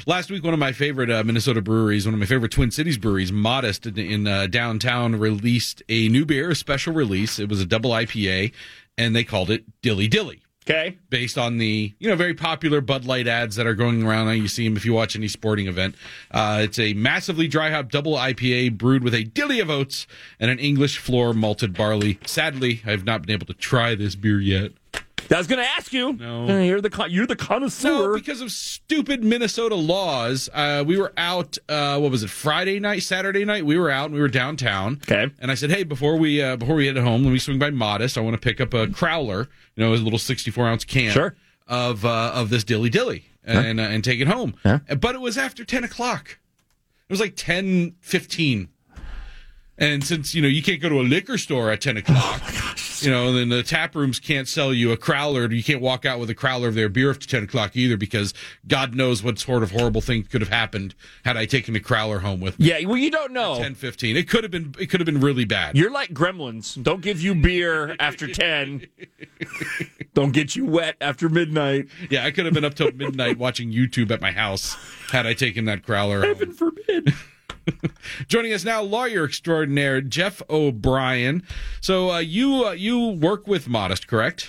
Last week, one of my favorite Minnesota breweries, one of my favorite Twin Cities breweries, Modest in downtown, released a new beer, a special release. It was a double IPA, and they called it Dilly Dilly. Okay. Based on the very popular Bud Light ads that are going around. You see them if you watch any sporting event. It's a massively dry hop double IPA brewed with a dilly of oats and an English floor malted barley. Sadly, I've not been able to try this beer yet. I was going to ask you. No. You're the connoisseur. No, because of stupid Minnesota laws. We were out, Friday night, Saturday night? We were out and we were downtown. Okay. And I said, hey, before we head home, let me swing by Modest. I want to pick up a crowler, a little 64-ounce can of this Dilly Dilly and take it home. Yeah. But it was after 10 o'clock. It was like 10:15. And since, you can't go to a liquor store at 10 o'clock, then the tap rooms can't sell you a crowler. You can't walk out with a crowler of their beer after 10 o'clock either, because God knows what sort of horrible thing could have happened had I taken the crowler home with me. Yeah, well, you don't know. 10:15. It could have been really bad. You're like gremlins. Don't give you beer after 10. Don't get you wet after midnight. Yeah, I could have been up till midnight watching YouTube at my house had I taken that crowler home. Heaven forbid. Joining us now, lawyer extraordinaire Jeff O'Brien. So you work with Modest, correct?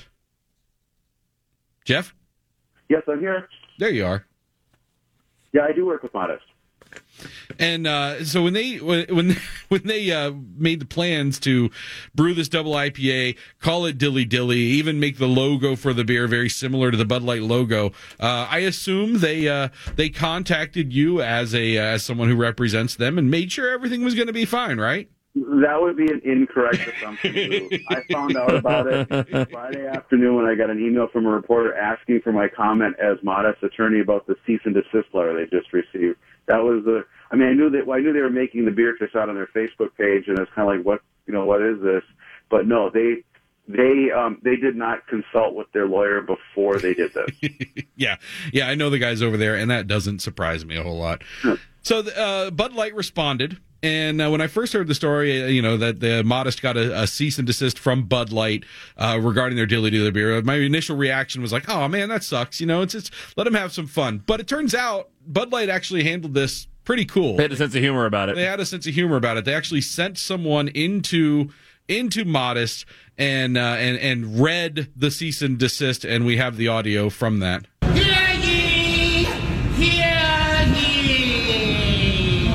Jeff? Yes, I'm here. There you are. Yeah, I do work with Modest. And so when they made the plans to brew this double IPA, call it Dilly Dilly, even make the logo for the beer very similar to the Bud Light logo, I assume they contacted you as someone who represents them and made sure everything was going to be fine, right? That would be an incorrect assumption, Lou. I found out about it Friday afternoon when I got an email from a reporter asking for my comment as Modest attorney about the cease and desist letter they just received. That was I knew they were making the beer fish out on their Facebook page, and it's kind of like, what is this? But no, they did not consult with their lawyer before they did this. Yeah, I know the guys over there, and that doesn't surprise me a whole lot. So Bud Light responded. And when I first heard the story, that the Modest got a cease and desist from Bud Light regarding their Dilly Dilly beer, my initial reaction was like, oh, man, that sucks. It's let them have some fun. But it turns out Bud Light actually handled this pretty cool. They had a sense of humor about it. They had a sense of humor about it. They actually sent someone into Modest and read the cease and desist, and we have the audio from that. Hear ye! Hear ye!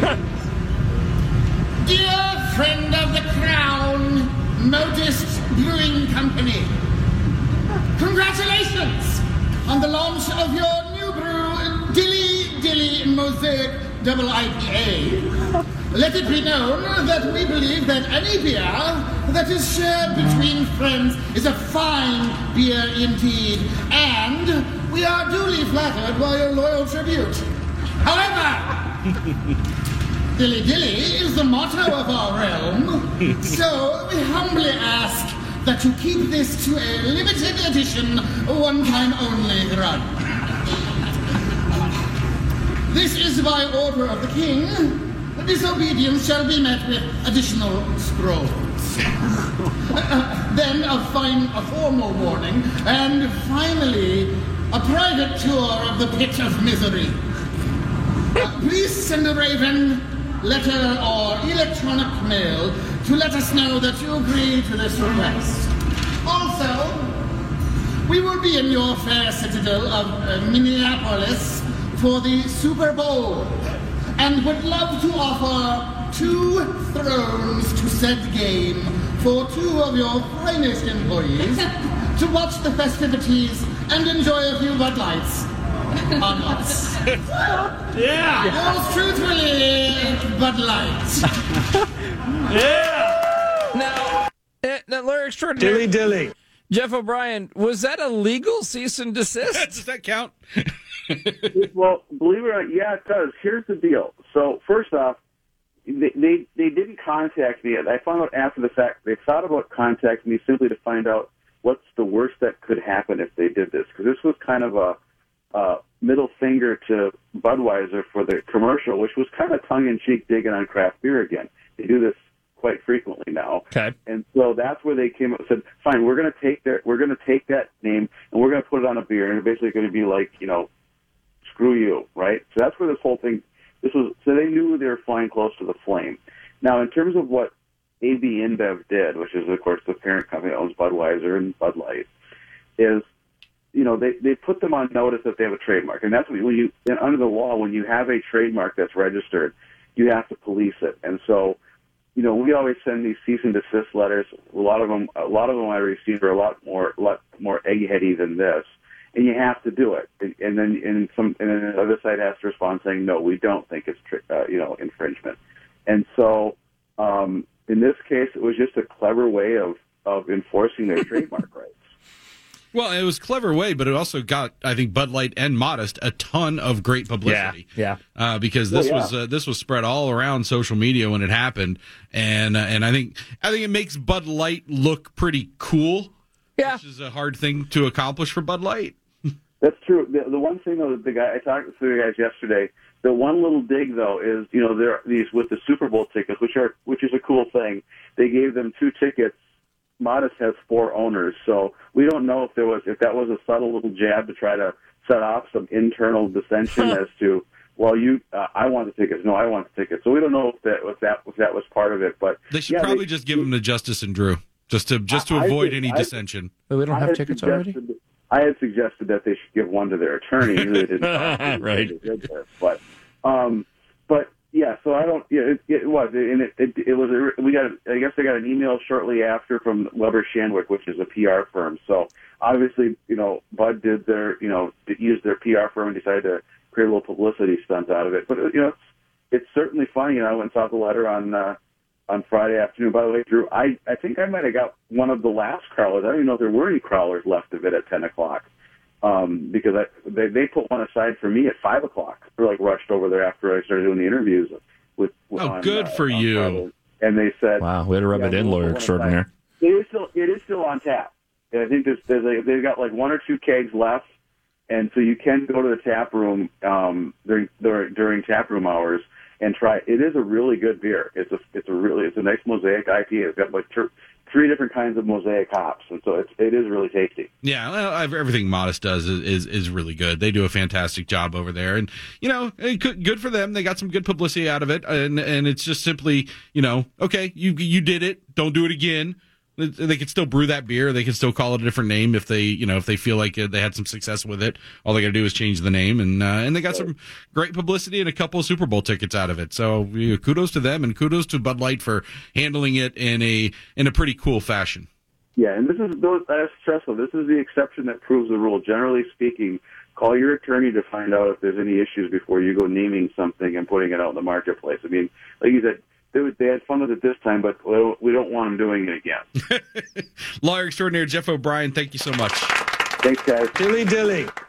Dear friend of the Crown, Modest Brewing Company, congratulations on the launch of your new brew, Dilly Dilly Mosaic Double IPA. Let it be known that we believe that any beer that is shared between friends is a fine beer indeed, and we are duly flattered by your loyal tribute. However, Dilly Dilly is the motto of our realm, so we humbly ask that you keep this to a limited edition, one-time only run. This is by order of the king. Disobedience shall be met with additional scrolls. Then a formal warning, and finally, a private tour of the pit of misery. Please send a raven, letter, or electronic mail to let us know that you agree to this request. Also, we will be in your fair citadel of Minneapolis for the Super Bowl, and would love to offer 2 thrones to said game for 2 of your finest employees to watch the festivities and enjoy a few Bud Lights on us. Yeah! Yours truthfully, Bud Light. Yeah! Now, lawyer extraordinary. Dilly Dilly. Jeff O'Brien, was that a legal cease and desist? Does that count? Well, believe it or not, yeah, it does. Here's the deal. So, first off, they didn't contact me. I found out after the fact. They thought about contacting me simply to find out what's the worst that could happen if they did this. Because this was kind of a middle finger to Budweiser for the commercial, which was kind of tongue-in-cheek digging on craft beer again. They do this quite frequently now. Okay. And so that's where they came up and said, fine, we're going to take that name and we're going to put it on a beer, and it's basically going to be like, screw you, right? So that's where this whole thing, so they knew they were flying close to the flame. Now, in terms of what AB InBev did, which is, of course, the parent company that owns Budweiser and Bud Light, is, they put them on notice that they have a trademark. And that's under the law, when you have a trademark that's registered, you have to police it. And so, we always send these cease and desist letters. A lot of them I receive are a lot more eggheady than this, and you have to do it. And then the other side has to respond saying, no, we don't think it's infringement. And so, in this case, it was just a clever way of enforcing their trademark rights. Well, it was a clever way, but it also got, I think, Bud Light and Modest a ton of great publicity. Yeah. Because this was spread all around social media when it happened, and I think it makes Bud Light look pretty cool. Yeah, which is a hard thing to accomplish for Bud Light. That's true. The one thing though, I talked to the guys yesterday. The one little dig though is there are these with the Super Bowl tickets, which is a cool thing. They gave them 2 tickets. Modest has 4 owners, so we don't know if that was a subtle little jab to try to set off some internal dissension as to, well, I want the tickets, no, I want the tickets. So we don't know if that was part of it, but they should probably just give them to Justice and Drew just to avoid any dissension. But we don't have tickets already. I had suggested that they should give one to their attorney. They didn't. Right. But yeah, so I don't. Yeah, it was, and it was. We got. I guess I got an email shortly after from Weber Shandwick, which is a PR firm. So obviously, Bud did used their PR firm and decided to create a little publicity stunt out of it. But it's certainly funny. I went and saw the letter on Friday afternoon. By the way, Drew, I think I might have got one of the last crawlers. I don't even know if there were any crawlers left of it at 10 o'clock. Because they put one aside for me at 5 o'clock. We're rushed over there after I started doing the interviews with. Good for you! Friday. And they said, "Wow, way to rub it in, lawyer extraordinaire." It is still on tap. And I think they've got 1 or 2 kegs left, and so you can go to the tap room during tap room hours and try. It is a really good beer. It's a nice Mosaic IPA. It's got 3 different kinds of Mosaic hops, and so it is really tasty. Yeah, well, everything Modest does is really good. They do a fantastic job over there, and good for them. They got some good publicity out of it, and it's just simply okay, you did it. Don't do it again. They could still brew that beer. They could still call it a different name if they feel like they had some success with it. All they got to do is change the name, and they got some great publicity and a couple of Super Bowl tickets out of it. So kudos to them, and kudos to Bud Light for handling it in a pretty cool fashion. Yeah, and this is stressful. This is the exception that proves the rule. Generally speaking, call your attorney to find out if there's any issues before you go naming something and putting it out in the marketplace. I mean, like you said, they had fun with it this time, but we don't want them doing it again. Lawyer extraordinaire Jeff O'Brien, thank you so much. Thanks, guys. Dilly dilly.